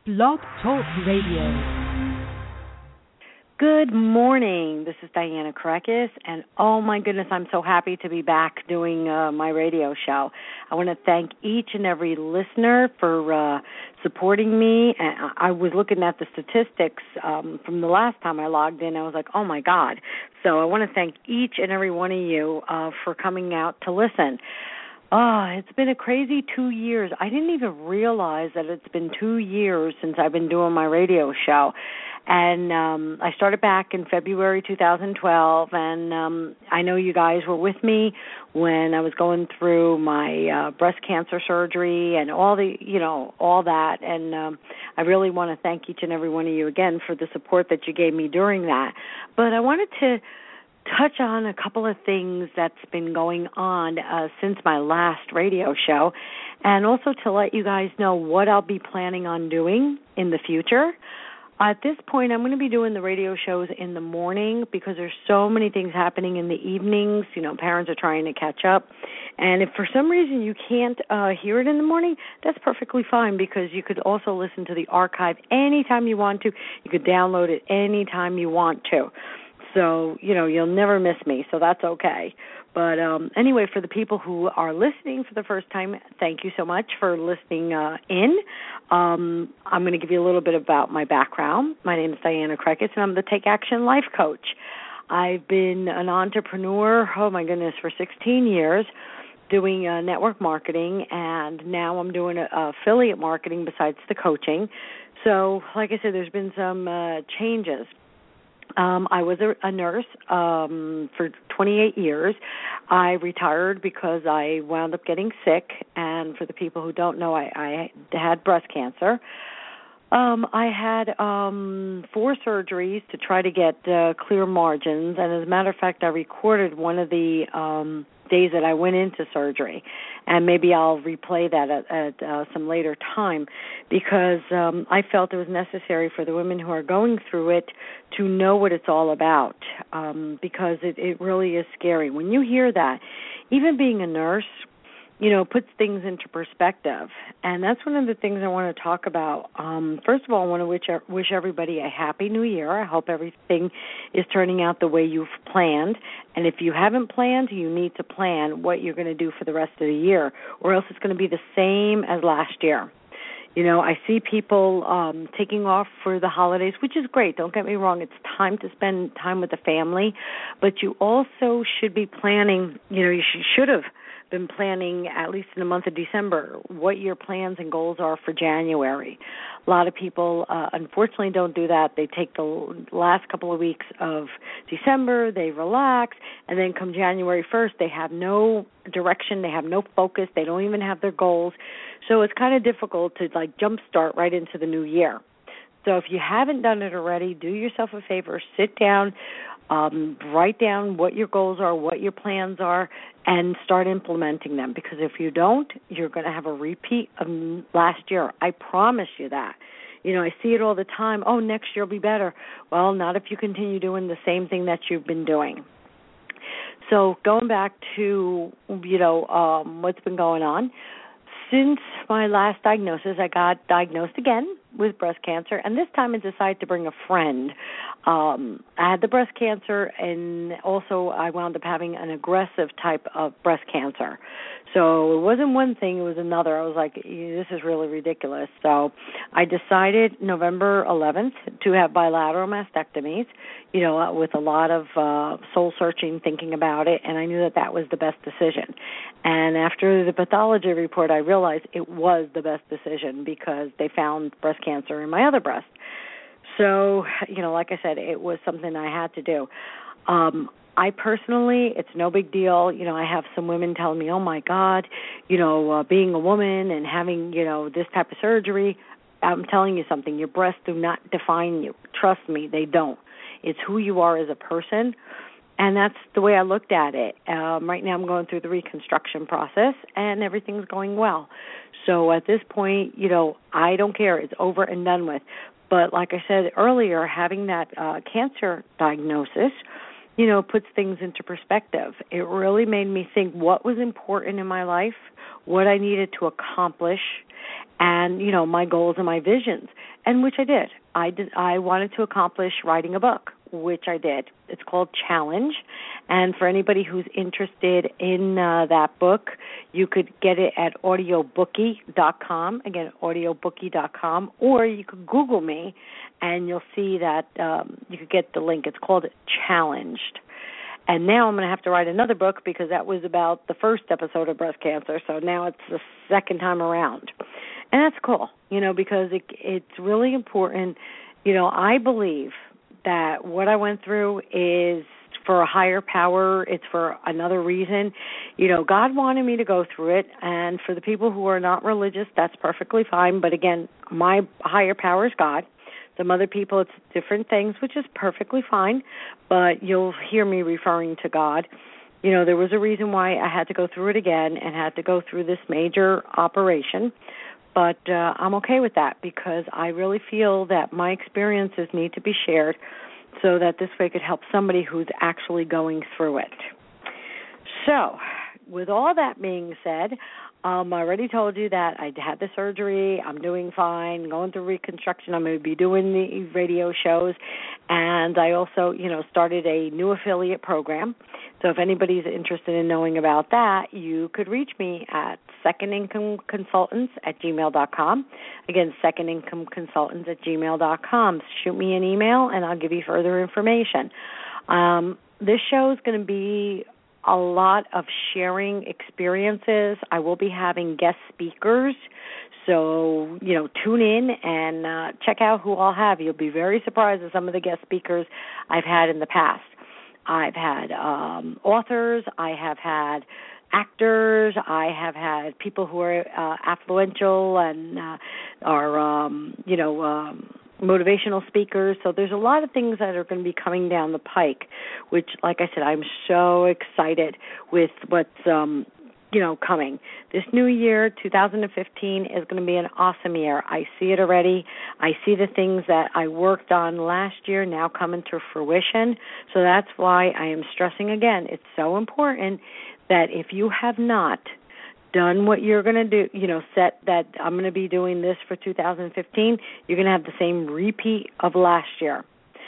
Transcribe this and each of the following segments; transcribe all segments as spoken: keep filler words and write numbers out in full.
Blog Talk Radio. Good morning. This is Diana Karekis, and oh my goodness, I'm so happy to be back doing uh, my radio show. I want to thank each and every listener for uh, supporting me. And I was looking at the statistics um, from the last time I logged in. I was like, oh my God. So I want to thank each and every one of you uh, for coming out to listen. Oh, it's been a crazy two years. I didn't even realize that it's been two years since I've been doing my radio show. And um, I started back in February two thousand twelve, and um, I know you guys were with me when I was going through my uh, breast cancer surgery and all the, you know, all that. And um, I really want to thank each and every one of you again for the support that you gave me during that. But I wanted to touch on a couple of things that's been going on uh, since my last radio show, and also to let you guys know what I'll be planning on doing in the future. At this point, I'm going to be doing the radio shows in the morning because there's so many things happening in the evenings. You know, parents are trying to catch up. And if for some reason you can't uh, hear it in the morning, that's perfectly fine because you could also listen to the archive anytime you want to. You could download it anytime you want to. So, you know, you'll never miss me, so that's okay. But um, anyway, for the people who are listening for the first time, thank you so much for listening uh, in. Um, I'm going to give you a little bit about my background. My name is Diana Karekis, and I'm the Take Action Life Coach. I've been an entrepreneur, oh my goodness, for sixteen years, doing uh, network marketing, and now I'm doing uh, affiliate marketing besides the coaching. So, like I said, there's been some uh, changes. Um, I was a, a nurse um, for twenty-eight years. I retired because I wound up getting sick, and for the people who don't know, I, I had breast cancer. Um, I had um, four surgeries to try to get uh, clear margins, and as a matter of fact, I recorded one of the um, days that I went into surgery, and maybe I'll replay that at, at uh, some later time because um, I felt it was necessary for the women who are going through it to know what it's all about um, because it, it really is scary. When you hear that, even being a nurse, you know, puts things into perspective. And that's one of the things I want to talk about. Um, first of all, I want to wish, wish everybody a happy new year. I hope everything is turning out the way you've planned. And if you haven't planned, you need to plan what you're going to do for the rest of the year, or else it's going to be the same as last year. You know, I see people um, taking off for the holidays, which is great. Don't get me wrong. It's time to spend time with the family. But you also should be planning, you know, you should, should have been planning, at least in the month of December, what your plans and goals are for January. A lot of people, uh, unfortunately, don't do that. They take the last couple of weeks of December, they relax, and then come January first, they have no direction, they have no focus, they don't even have their goals. So it's kind of difficult to, like, jumpstart right into the new year. So if you haven't done it already, do yourself a favor, sit down, Um, write down what your goals are, what your plans are, and start implementing them. Because if you don't, you're going to have a repeat of last year. I promise you that. You know, I see it all the time. Oh, next year will be better. Well, not if you continue doing the same thing that you've been doing. So going back to, you know, um, what's been going on. Since my last diagnosis, I got diagnosed again with breast cancer, and this time I decided to bring a friend. Um, I had the breast cancer, and also I wound up having an aggressive type of breast cancer. So it wasn't one thing, it was another. I was like, this is really ridiculous. So I decided November eleventh to have bilateral mastectomies, you know, with a lot of uh, soul-searching, thinking about it, and I knew that that was the best decision. And after the pathology report, I realized it was the best decision because they found breast cancer in my other breast. So, you know, like I said, it was something I had to do. Um, I personally, it's no big deal. You know, I have some women telling me, oh, my God, you know, uh, being a woman and having, you know, this type of surgery, I'm telling you something, your breasts do not define you. Trust me, they don't. It's who you are as a person, and that's the way I looked at it. Um, right now I'm going through the reconstruction process, and everything's going well. So at this point, you know, I don't care. It's over and done with. But like I said earlier, having that uh, cancer diagnosis, you know, puts things into perspective. It really made me think what was important in my life, what I needed to accomplish, and, you know, my goals and my visions. and which I did. I did. I wanted to accomplish writing a book, which I did. It's called Challenge, and for anybody who's interested in uh, that book, you could get it at audiobookie dot com. Again, audiobookie dot com, or you could Google me, and you'll see that um, you could get the link. It's called Challenged. And now I'm going to have to write another book because that was about the first episode of breast cancer, so now it's the second time around. And that's cool, you know, because it, it's really important. You know, I believe that what I went through is for a higher power. It's for another reason. You know, God wanted me to go through it, and for the people who are not religious, that's perfectly fine. But again, my higher power is God. Some other people, it's different things, which is perfectly fine, but you'll hear me referring to God. You know, there was a reason why I had to go through it again and had to go through this major operation, but uh, I'm okay with that because I really feel that my experiences need to be shared so that this way could help somebody who's actually going through it. So, with all that being said, Um, I already told you that I had the surgery. I'm doing fine, going through reconstruction. I'm going to be doing the radio shows. And I also, you know, started a new affiliate program. So if anybody's interested in knowing about that, you could reach me at second income consultants at gmail dot com. Again, second income consultants at gmail dot com. Shoot me an email, and I'll give you further information. Um, this show is going to be a lot of sharing experiences. I will be having guest speakers, so, you know, tune in and uh, check out who I'll have. You'll be very surprised at some of the guest speakers I've had in the past. I've had um, authors, I have had actors, I have had people who are uh, affluential and uh, are, um, you know, um, motivational speakers. So there's a lot of things that are going to be coming down the pike, which, like I said, I'm so excited with what's, um, you know, coming. This new year, two thousand fifteen, is going to be an awesome year. I see it already. I see the things that I worked on last year now coming to fruition. So that's why I am stressing again. It's so important that if you have not done what you're going to do, you know, set that I'm going to be doing this for two thousand fifteen, you're going to have the same repeat of last year.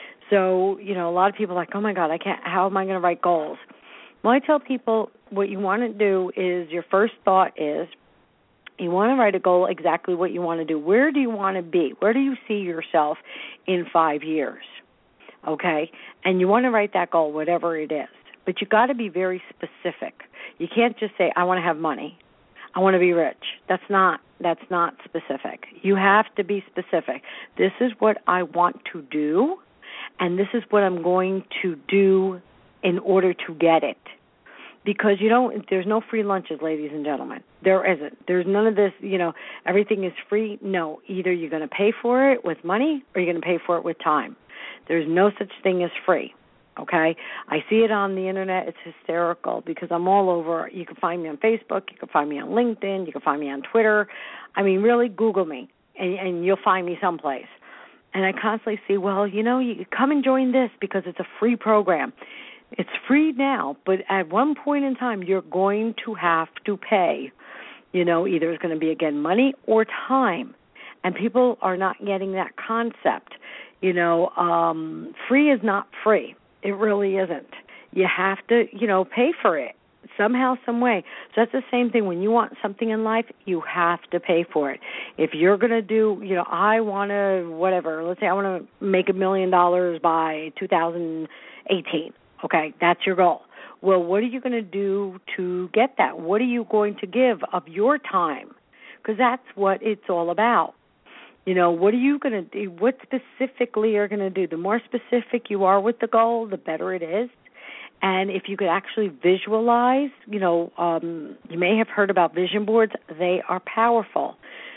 So, you know, a lot of people are like, oh, my God, I can't, how am I going to write goals? Well, I tell people what you want to do is your first thought is you want to write a goal exactly what you want to do. Where do you want to be? Where do you see yourself in five years? Okay? And you want to write that goal, whatever it is. But you got to be very specific. You can't just say, I want to have money. I want to be rich. That's not that's not specific. You have to be specific. This is what I want to do, and this is what I'm going to do in order to get it. Because you don't, there's no free lunches, ladies and gentlemen. There isn't. There's none of this, you know, everything is free. No, either you're going to pay for it with money or you're going to pay for it with time. There's no such thing as free. Okay, I see it on the internet. It's hysterical because I'm all over. You can find me on Facebook. You can find me on LinkedIn. You can find me on Twitter. I mean, really, Google me, and, and you'll find me someplace. And I constantly see, well, you know, you come and join this because it's a free program. It's free now, but at one point in time, you're going to have to pay. You know, either it's going to be, again, money or time. And people are not getting that concept. You know, um, free is not free. It really isn't. You have to, you know, pay for it somehow, some way. So that's the same thing. When you want something in life, you have to pay for it. If you're going to do, you know, I want to, whatever, let's say I want to make a million dollars by two thousand eighteen. Okay, that's your goal. Well, what are you going to do to get that? What are you going to give of your time? Because that's what it's all about. You know, what are you going to do? What specifically are you going to do? The more specific you are with the goal, the better it is. And if you could actually visualize, you know, um, you may have heard about vision boards. They are powerful.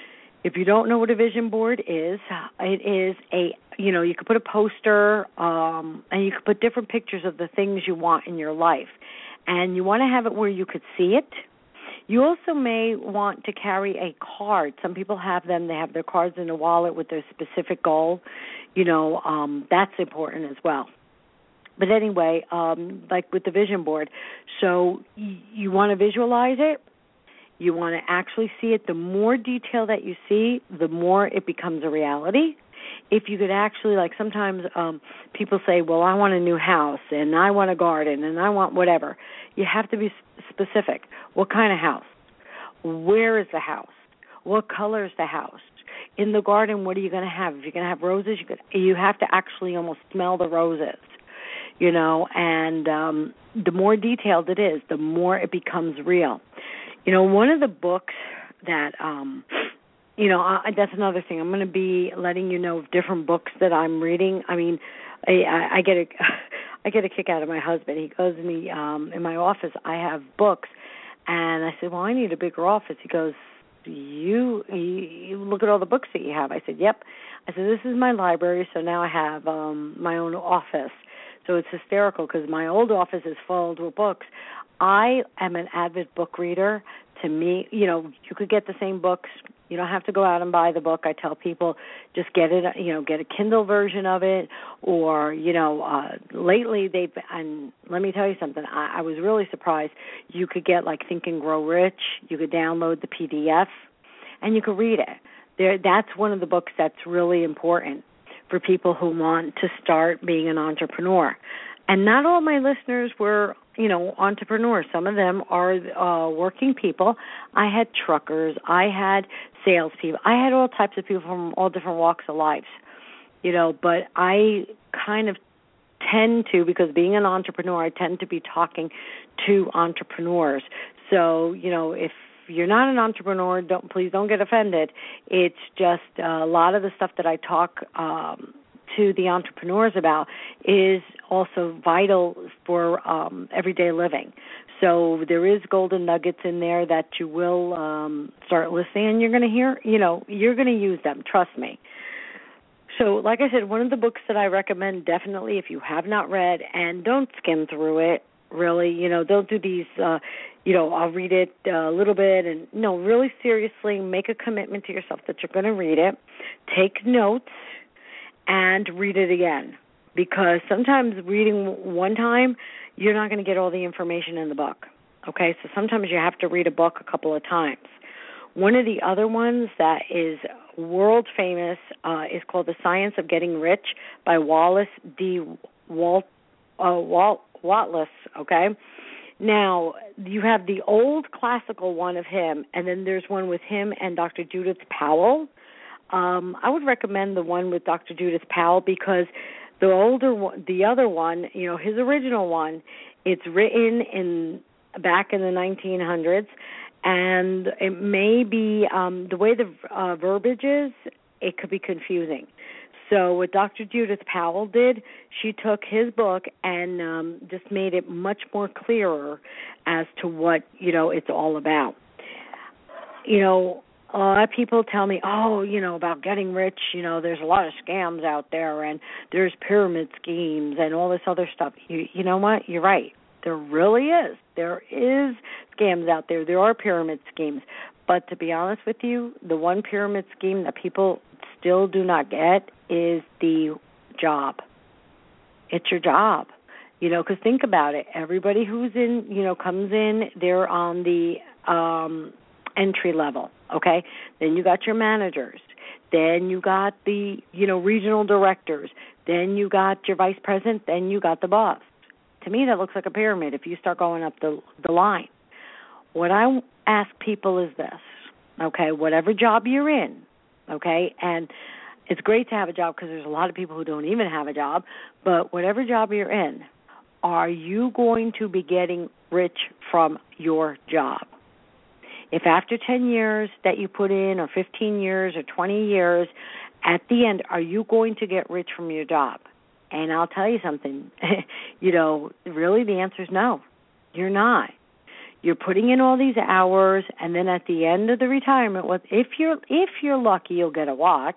If you don't know what a vision board is, it is a, you know, you could put a poster um, and you could put different pictures of the things you want in your life. And you want to have it where you could see it. You also may want to carry a card. Some people have them. They have their cards in a wallet with their specific goal. You know, um, that's important as well. But anyway, um, like with the vision board, so y- you want to visualize it. You want to actually see it. The more detail that you see, the more it becomes a reality. if you could actually, like sometimes um, people say, well, I want a new house and I want a garden and I want whatever. You have to be specific. What kind of house? Where is the house? What color is the house? In the garden, what are you going to have? If you're going to have roses, you could, you have to actually almost smell the roses, you know, and um, the more detailed it is, the more it becomes real. You know, one of the books that, um, you know, I, that's another thing. I'm going to be letting you know of different books that I'm reading. I mean, I, I, I get a, I get a kick out of my husband. He goes in the um, in my office. I have books, and I said, well, I need a bigger office. He goes, you, you, you look at all the books that you have. I said, yep. I said, this is my library, so now I have um, my own office. So it's hysterical because my old office is filled with books. I am an avid book reader. To me, you know, you could get the same books. You don't have to go out and buy the book. I tell people just get it, you know, get a Kindle version of it, or, you know, uh, lately they've, and let me tell you something, I, I was really surprised. You could get like Think and Grow Rich. You could download the P D F, and you could read it. There, that's one of the books that's really important for people who want to start being an entrepreneur. And not all my listeners were, you know, entrepreneurs. Some of them are uh, working people. I had truckers. I had salespeople. I had all types of people from all different walks of life, you know, but I kind of tend to, because being an entrepreneur, I tend to be talking to entrepreneurs. So, you know, if you're not an entrepreneur, don't please don't get offended. It's just uh, a lot of the stuff that I talk um to the entrepreneurs about is also vital for um, everyday living. So there is golden nuggets in there that you will um, start listening, and you're going to hear, you know, you're going to use them, trust me. So like I said, one of the books that I recommend definitely if you have not read, and don't skim through it, really, you know, don't do these, uh, you know, I'll read it a little bit, and no, really seriously make a commitment to yourself that you're going to read it, take notes, and read it again, because sometimes reading one time, you're not going to get all the information in the book, okay? So sometimes you have to read a book a couple of times. One of the other ones that is world famous uh, is called The Science of Getting Rich by Wallace D. Walt, uh, Walt, Watless, okay? Now, you have the old classical one of him, and then there's one with him and Doctor Judith Powell. Um, I would recommend the one with Doctor Judith Powell because the older one, the other one, you know, his original one, it's written in back in the nineteen hundreds, and it may be um, the way the uh, verbiage is, it could be confusing. So what Doctor Judith Powell did, she took his book and um, just made it much more clearer as to what, you know, it's all about. You know, a lot of people tell me, oh, you know, about getting rich, you know, there's a lot of scams out there and there's pyramid schemes and all this other stuff. You, you know what? You're right. There really is. There is scams out there. There are pyramid schemes. But to be honest with you, the one pyramid scheme that people still do not get is the job. It's your job. You know, because think about it. Everybody who's in, you know, comes in, they're on the um, entry level, okay? Then you got your managers. Then you got the, you know, regional directors. Then you got your vice president. Then you got the boss. To me, that looks like a pyramid if you start going up the the line. What I ask people is this, okay, whatever job you're in, okay, and it's great to have a job because there's a lot of people who don't even have a job, but whatever job you're in, are you going to be getting rich from your job? If after ten years that you put in, or fifteen years, or twenty years, at the end, are you going to get rich from your job? And I'll tell you something, you know, really the answer is no, you're not. You're putting in all these hours, and then at the end of the retirement, if you're if you're lucky, you'll get a watch,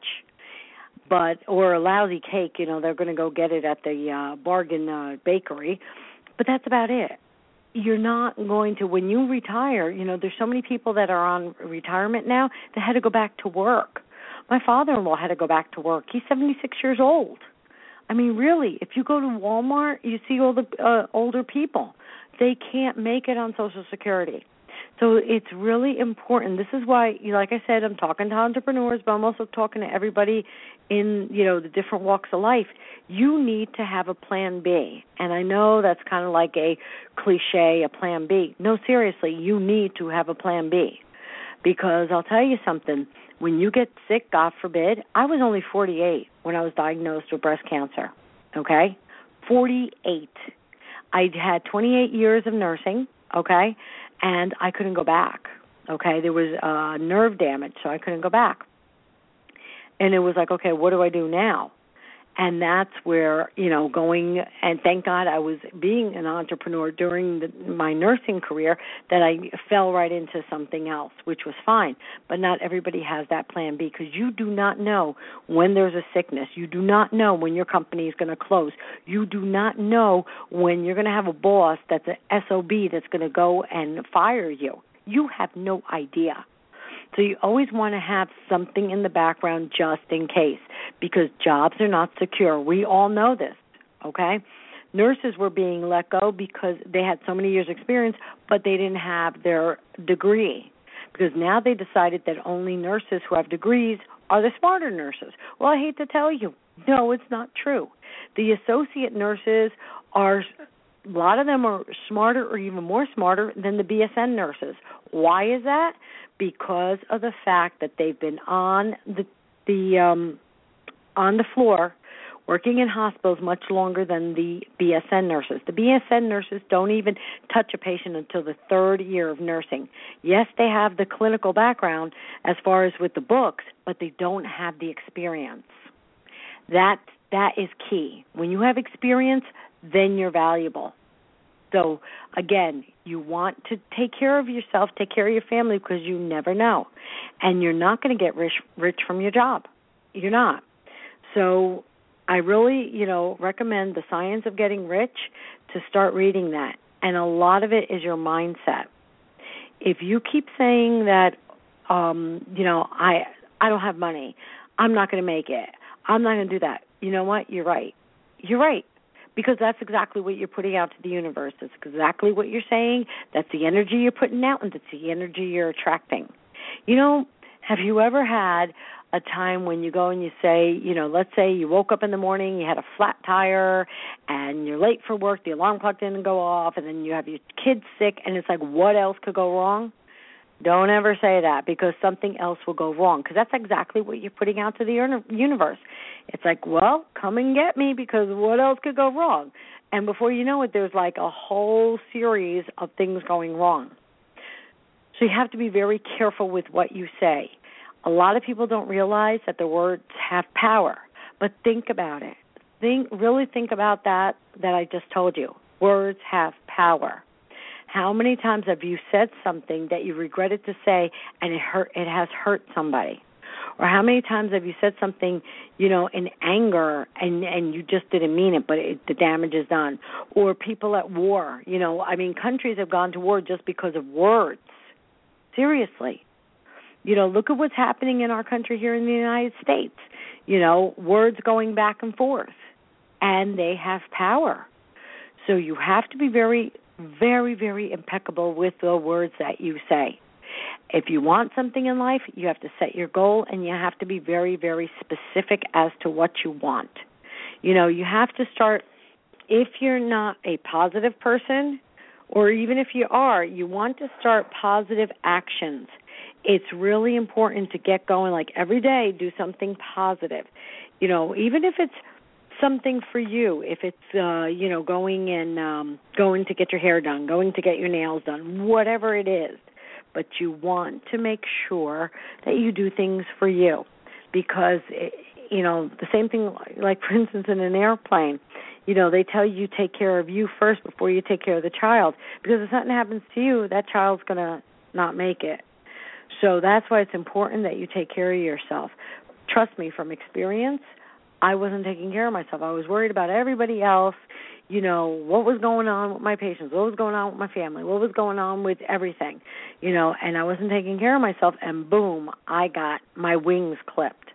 but or a lousy cake. You know, they're going to go get it at the uh, bargain uh, bakery, but that's about it. You're not going to, when you retire, you know, there's so many people that are on retirement now that had to go back to work. My father-in-law had to go back to work. He's seventy-six years old. I mean, really, if you go to Walmart, you see all the uh, older people. They can't make it on Social Security. So it's really important. This is why, you know, like I said, I'm talking to entrepreneurs, but I'm also talking to everybody in, you know, the different walks of life. You need to have a plan B. And I know that's kind of like a cliche, a plan B. No, seriously, you need to have a plan B. Because I'll tell you something, when you get sick, God forbid, I was only forty-eight when I was diagnosed with breast cancer, okay? forty-eight. I had twenty-eight years of nursing, okay? And I couldn't go back, okay? There was uh, nerve damage, so I couldn't go back. And it was like, okay, what do I do now? And that's where, you know, going, and thank God I was being an entrepreneur during the, my nursing career, that I fell right into something else, which was fine. But not everybody has that plan B, because you do not know when there's a sickness. You do not know when your company is going to close. You do not know when you're going to have a boss that's an S O B that's going to go and fire you. You have no idea. So you always want to have something in the background just in case, because jobs are not secure. We all know this, okay? Nurses were being let go because they had so many years' experience, but they didn't have their degree, because now they decided that only nurses who have degrees are the smarter nurses. Well, I hate to tell you, no, it's not true. The associate nurses are, a lot of them are smarter or even more smarter than the B S N nurses. Why is that? Because of the fact that they've been on the the um, on the floor working in hospitals much longer than the B S N nurses. The B S N nurses don't even touch a patient until the third year of nursing. Yes, they have the clinical background as far as with the books, but they don't have the experience. That that is key. When you have experience, then you're valuable. So, again, you want to take care of yourself, take care of your family, because you never know. And you're not going to get rich, rich from your job. You're not. So I really, you know, recommend The Science of Getting Rich, to start reading that. And a lot of it is your mindset. If you keep saying that, um, you know, I I don't have money, I'm not going to make it, I'm not going to do that, you know what? You're right. You're right. Because that's exactly what you're putting out to the universe. That's exactly what you're saying. That's the energy you're putting out, and that's the energy you're attracting. You know, have you ever had a time when you go and you say, you know, let's say you woke up in the morning, you had a flat tire, and you're late for work, the alarm clock didn't go off, and then you have your kids sick, and it's like, what else could go wrong? Don't ever say that, because something else will go wrong, because that's exactly what you're putting out to the universe. It's like, well, come and get me, because what else could go wrong? And before you know it, there's like a whole series of things going wrong. So you have to be very careful with what you say. A lot of people don't realize that the words have power, but think about it. Think, really think about that that I just told you. Words have power. How many times have you said something that you regretted to say, and it hurt? It has hurt somebody? Or how many times have you said something, you know, in anger, and, and you just didn't mean it, but it, the damage is done? Or people at war, you know, I mean, countries have gone to war just because of words. Seriously. You know, look at what's happening in our country here in the United States. You know, words going back and forth, and they have power. So you have to be very very, very impeccable with the words that you say. If you want something in life, you have to set your goal, and you have to be very, very specific as to what you want. You know, you have to start, if you're not a positive person, or even if you are, you want to start positive actions. It's really important to get going, like every day, do something positive. You know, even if it's something for you, if it's, uh, you know, going and um, going to get your hair done, going to get your nails done, whatever it is. But you want to make sure that you do things for you, because, it, you know, the same thing, like, for instance, in an airplane, you know, they tell you take care of you first before you take care of the child, because if something happens to you, that child's going to not make it. So that's why it's important that you take care of yourself. Trust me, from experience, I wasn't taking care of myself. I was worried about everybody else, you know, what was going on with my patients, what was going on with my family, what was going on with everything, you know, and I wasn't taking care of myself, and boom, I got my wings clipped.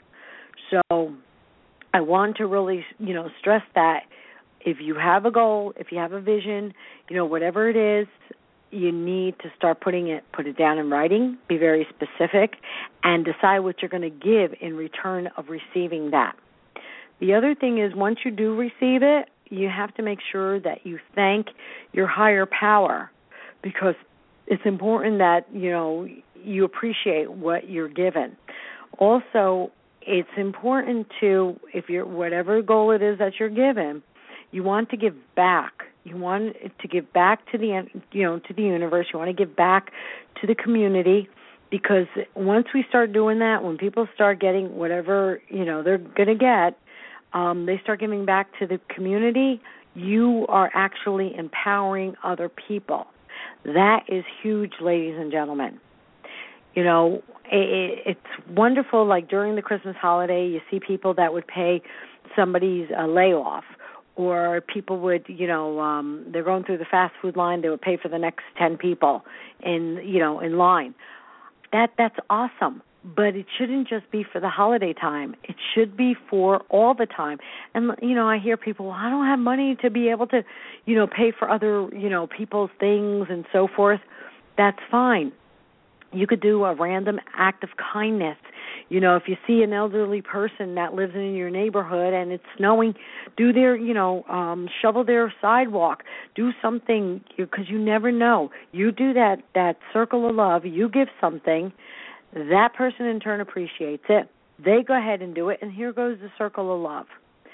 So I want to really, you know, stress that if you have a goal, if you have a vision, you know, whatever it is, you need to start putting it, put it down in writing, be very specific, and decide what you're going to give in return of receiving that. The other thing is, once you do receive it, you have to make sure that you thank your higher power, because it's important that, you know, you appreciate what you're given. Also, it's important to, if you're, whatever goal it is that you're given, you want to give back. You want to give back to the, you know, to the universe. You want to give back to the community, because once we start doing that, when people start getting whatever, you know, they're going to get, um, they start giving back to the community, you are actually empowering other people. That is huge, ladies and gentlemen. You know, it, it's wonderful, like during the Christmas holiday, you see people that would pay somebody's uh, layoff, or people would, you know, um, they're going through the fast food line, they would pay for the next ten people in, you know, in line. That That's awesome, but it shouldn't just be for the holiday time. It should be for all the time. And, you know, I hear people, well, I don't have money to be able to, you know, pay for other, you know, people's things and so forth. That's fine. You could do a random act of kindness. You know, if you see an elderly person that lives in your neighborhood and it's snowing, do their, you know, um, shovel their sidewalk. Do something, because you never know. You do that, that circle of love. You give something. That person in turn appreciates it. They go ahead and do it, and here goes the circle of love.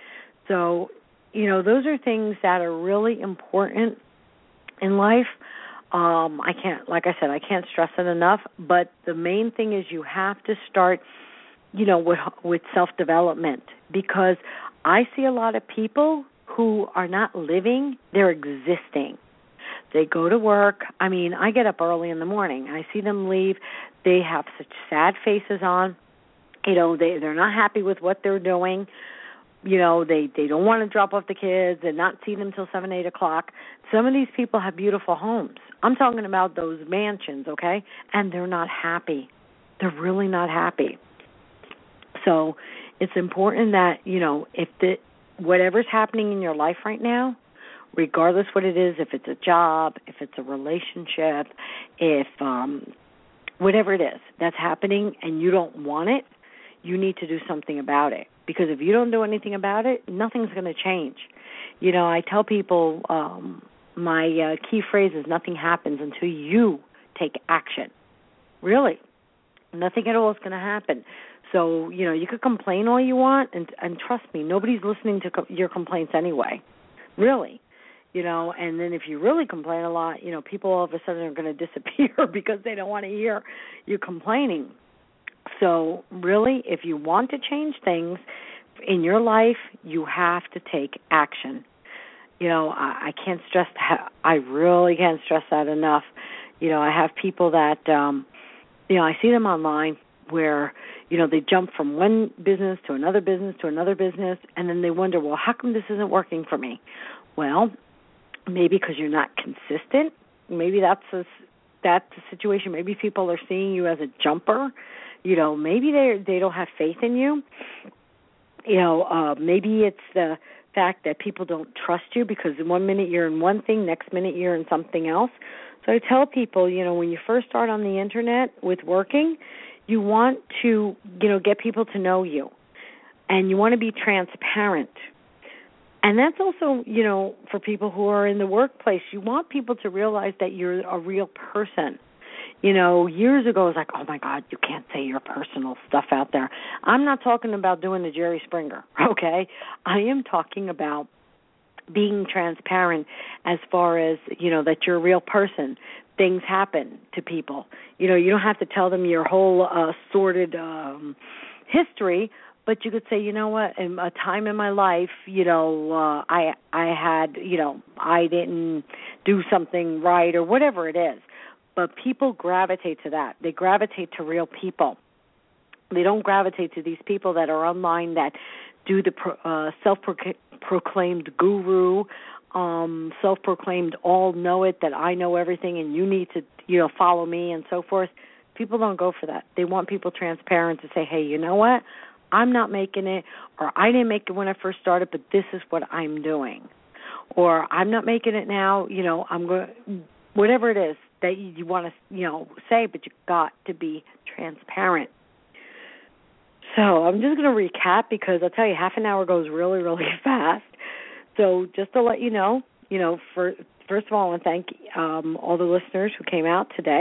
So, you know, those are things that are really important in life. Um, I can't, like I said, I can't stress it enough, but the main thing is you have to start, you know, with, with self-development, because I see a lot of people who are not living, they're existing. They go to work. I mean, I get up early in the morning. I see them leave. They have such sad faces on. You know, they, they're not happy with what they're doing. You know, they, they don't want to drop off the kids and not see them till seven, eight o'clock. Some of these people have beautiful homes. I'm talking about those mansions, okay? And they're not happy. They're really not happy. So it's important that, you know, if the whatever's happening in your life right now, regardless what it is, if it's a job, if it's a relationship, if um, whatever it is that's happening and you don't want it, you need to do something about it. Because if you don't do anything about it, nothing's going to change. You know, I tell people um, my uh, key phrase is nothing happens until you take action. Really. Nothing at all is going to happen. So, you know, you could complain all you want, and, and trust me, nobody's listening to co- your complaints anyway. Really. You know, and then if you really complain a lot, you know, people all of a sudden are going to disappear because they don't want to hear you complaining. So really, if you want to change things in your life, you have to take action. You know, I, I can't stress that. I really can't stress that enough. You know, I have people that, um, you know, I see them online where, you know, they jump from one business to another business to another business, and then they wonder, well, how come this isn't working for me? Well, maybe because you're not consistent. Maybe that's a, that's the situation. Maybe people are seeing you as a jumper. You know, maybe they they don't have faith in you. You know, uh, maybe it's the fact that people don't trust you because one minute you're in one thing, next minute you're in something else. So I tell people, you know, when you first start on the Internet with working, you want to, you know, get people to know you. And you want to be transparent. And that's also, you know, for people who are in the workplace, you want people to realize that you're a real person. You know, years ago, it was like, oh, my God, you can't say your personal stuff out there. I'm not talking about doing the Jerry Springer, okay? I am talking about being transparent as far as, you know, that you're a real person. Things happen to people. You know, you don't have to tell them your whole uh, sordid um, history, but you could say, you know what, in a time in my life, you know, uh, I I had, you know, I didn't do something right or whatever it is. But people gravitate to that. They gravitate to real people. They don't gravitate to these people that are online that do the uh, self-proclaimed guru, um, self-proclaimed all-know-it, that I know everything and you need to, you know, follow me and so forth. People don't go for that. They want people transparent to say, hey, you know what? I'm not making it, or I didn't make it when I first started, but this is what I'm doing. Or I'm not making it now, you know, I'm going, whatever it is. that you, you want to, you know, say, but you've got to be transparent. So I'm just going to recap because I'll tell you, half an hour goes really, really fast. So just to let you know, you know, for, first of all, I want to thank um, all the listeners who came out today.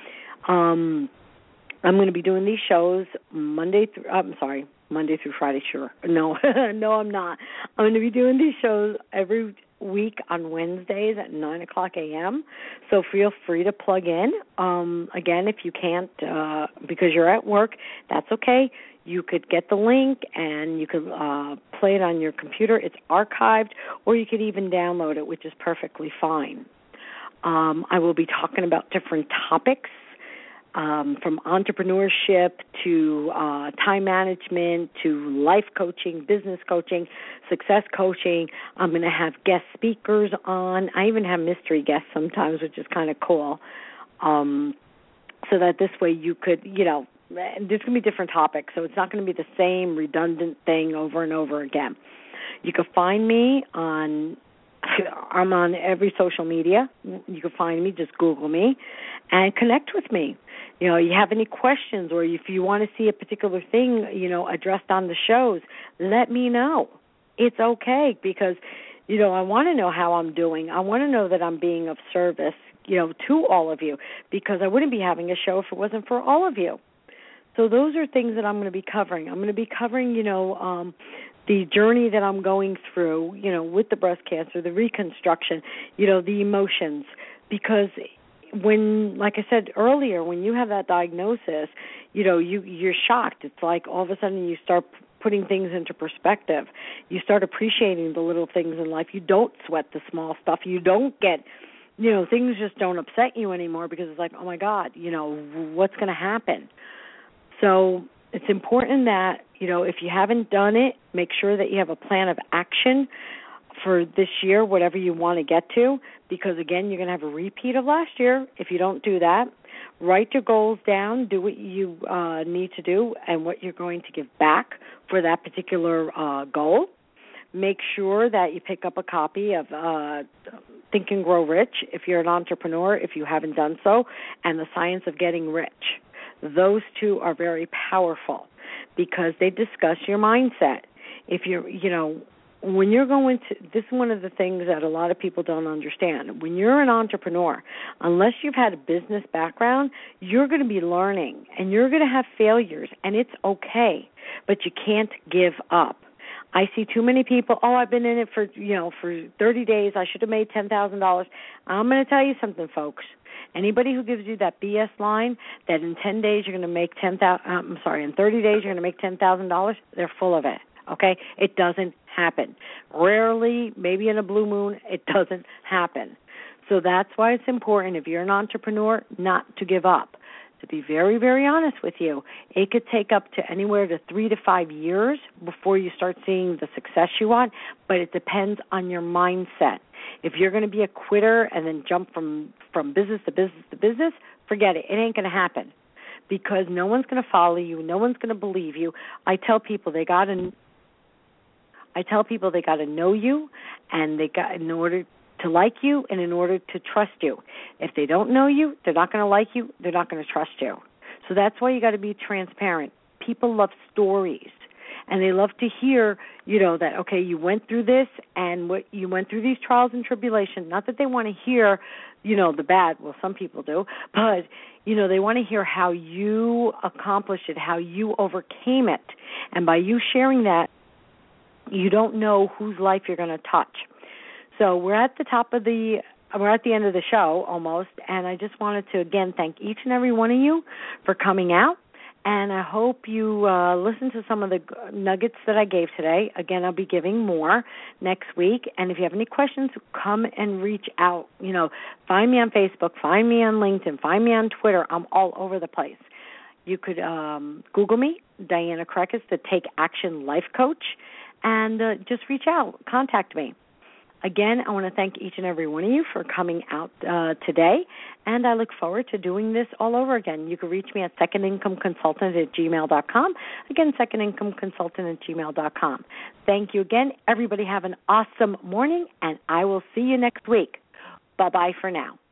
Um, I'm going to be doing these shows Monday through, I'm sorry, Monday through Friday, sure. No, no, I'm not. I'm going to be doing these shows every week on Wednesdays at nine o'clock a.m., so feel free to plug in. Um, again, if you can't, uh, because you're at work, that's okay. You could get the link and you could uh, play it on your computer. It's archived, or you could even download it, which is perfectly fine. Um, I will be talking about different topics, Um, from entrepreneurship to uh, time management to life coaching, business coaching, success coaching. I'm going to have guest speakers on. I even have mystery guests sometimes, which is kind of cool, um, so that this way you could, you know, there's going to be different topics, so it's not going to be the same redundant thing over and over again. You can find me on I'm on every social media. You can find me, just Google me, and connect with me. You know, you have any questions, or if you want to see a particular thing, you know, addressed on the shows, let me know. It's okay, because, you know, I want to know how I'm doing. I want to know that I'm being of service, you know, to all of you, because I wouldn't be having a show if it wasn't for all of you. So those are things that I'm going to be covering. I'm going to be covering, you know, um, the journey that I'm going through, you know, with the breast cancer, the reconstruction, you know, the emotions. Because when, like I said earlier, when you have that diagnosis, you know, you, you're shocked. It's like all of a sudden you start putting things into perspective. You start appreciating the little things in life. You don't sweat the small stuff. You don't get, you know, things just don't upset you anymore, because it's like, oh, my God, you know, what's going to happen? So it's important that, you know, if you haven't done it, make sure that you have a plan of action for this year, whatever you want to get to, because, again, you're going to have a repeat of last year if you don't do that. Write your goals down, do what you uh, need to do and what you're going to give back for that particular uh, goal. Make sure that you pick up a copy of uh, Think and Grow Rich if you're an entrepreneur, if you haven't done so, and The Science of Getting Rich. Those two are very powerful because they discuss your mindset. If you're, you know, when you're going to, this is one of the things that a lot of people don't understand. When you're an entrepreneur, unless you've had a business background, you're going to be learning and you're going to have failures, and it's okay, but you can't give up. I see too many people, oh, I've been in it for, you know, for thirty days. I should have made ten thousand dollars. I'm going to tell you something, folks. Anybody who gives you that B S line that in ten days you're going to make ten thousand dollars, I'm sorry, in thirty days you're going to make ten thousand dollars, they're full of it, okay? It doesn't happen. Rarely, maybe in a blue moon, it doesn't happen. So that's why it's important, if you're an entrepreneur, not to give up. To be very, very honest with you, it could take up to anywhere to three to five years before you start seeing the success you want, but it depends on your mindset. If you're going to be a quitter and then jump from, from business to business to business, forget it. It ain't going to happen, because no one's going to follow you. No one's going to believe you. I tell people they got to I tell people they got to know you, and they got in order to like you and in order to trust you. If they don't know you, they're not going to like you, they're not going to trust you. So that's why you got to be transparent. People love stories, and they love to hear, you know, that, okay, you went through this and what you went through these trials and tribulations. Not that they want to hear, you know, the bad. Well, some people do. But, you know, they want to hear how you accomplished it, how you overcame it. And by you sharing that, you don't know whose life you're going to touch. So we're at the top of the, we're at the end of the show almost, and I just wanted to, again, thank each and every one of you for coming out, and I hope you uh, listen to some of the nuggets that I gave today. Again, I'll be giving more next week, and if you have any questions, come and reach out. You know, find me on Facebook, find me on LinkedIn, find me on Twitter. I'm all over the place. You could um, Google me, Diana Krekus, the Take Action Life Coach, and uh, just reach out, contact me. Again, I want to thank each and every one of you for coming out uh, today, and I look forward to doing this all over again. You can reach me at second income consultant at gmail dot com. Again, second income consultant at gmail dot com. Thank you again. Everybody have an awesome morning, and I will see you next week. Bye-bye for now.